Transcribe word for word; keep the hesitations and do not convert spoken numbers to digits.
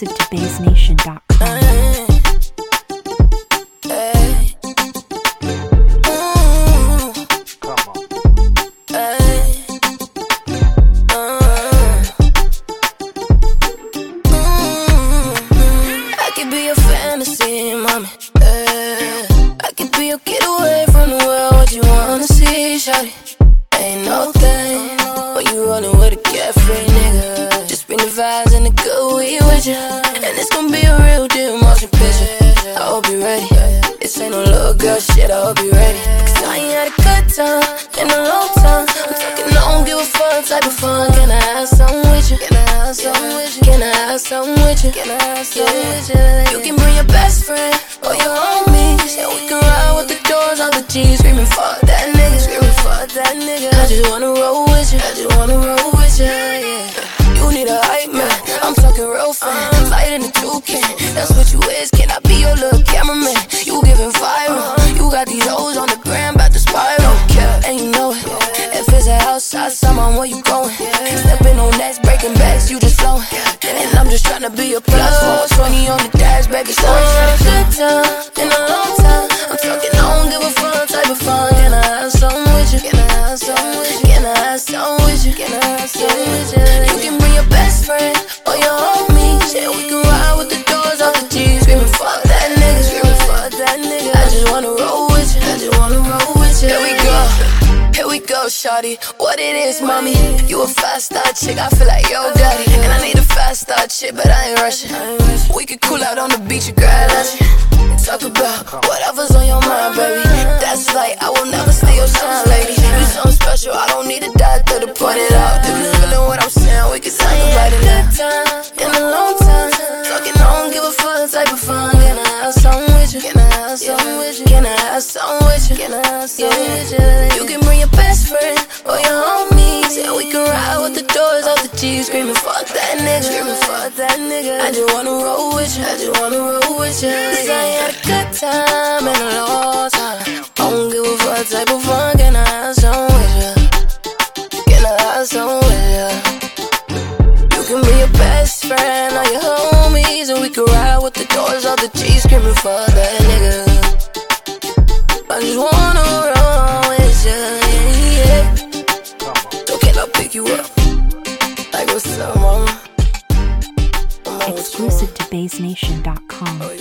Exclusive to Bass Nation dot com. Mommy, yeah. I could be your getaway from the world. What you wanna see, shawty? Ain't no thing, but you rollin' with a carefree nigga. Just bring the vibes and the good weed with ya, and it's gonna be a real deal motion picture. I hope you ready. This ain't no little girl shit. I hope you ready. Cause I ain't had a good time in a long time. I'm talking, I don't give a fuck type of fun. Can I have something with you? Can I have something with you? Can I have something with you? Can I have something with you? You can bring your best friend or your homies, and we can ride with the doors out the G, screaming fuck that nigga, screaming fuck that nigga. I just wanna roll with you, I just wanna roll with you, yeah. You need a hype man, I'm talking real fan, light in the toucan, that's what you is. Can I be your little cameraman? You giving viral, you got these hoes on the gram, about to spiral, and you know it. If it's a outside summer, where you going? Stepping on nets, breaking backs, you just flowing, and I'm just tryna be a plus. four twenty on the dash, baby, so I had a good time in a long time. I'm talking, I don't give a fuck type of fun. Can I have something with you? Can I have something with you? Can I have something with you? Can I have something with you? You can bring your best friend or your homies, and we can ride with the doors off the G, screaming fuck that nigga, screaming fuck that nigga. I just wanna roll with you, I just wanna roll with you. Here we go. Here we go, shawty. What it is, mommy? You a fast star chick, I feel like yo daddy. And I need a fast star chick, but I ain't rushing. We could cool out on the beach and grab lunch and talk about whatever's on your mind, baby. That's like, I will never steal your shine, lady. You something special, I don't need a doctor to point it out. If you feeling what I'm saying, we can talk about it now. Time in a long time, talking, I don't give a fuck type of fun. Can I have something with you? Can I have something with you? Can I have something with you? Can I have something with you? You can bring your best friend or your homies, and we can ride with the doors off the G, screaming fuck that nigga, screaming fuck that nigga. I just wanna roll with you, I just wanna roll with you. Cause I ain't had a good time in a long time. I don't give a fuck type of fun. Can I have some with you? Can I have some with you? You can be your best friend or your homies, and we can ride with the doors off the G, screaming fuck that nigga. I just wanna roll with you, yeah, yeah. So can I pick you up? Like what's up, mama? Exclusive to Bass Nation dot com.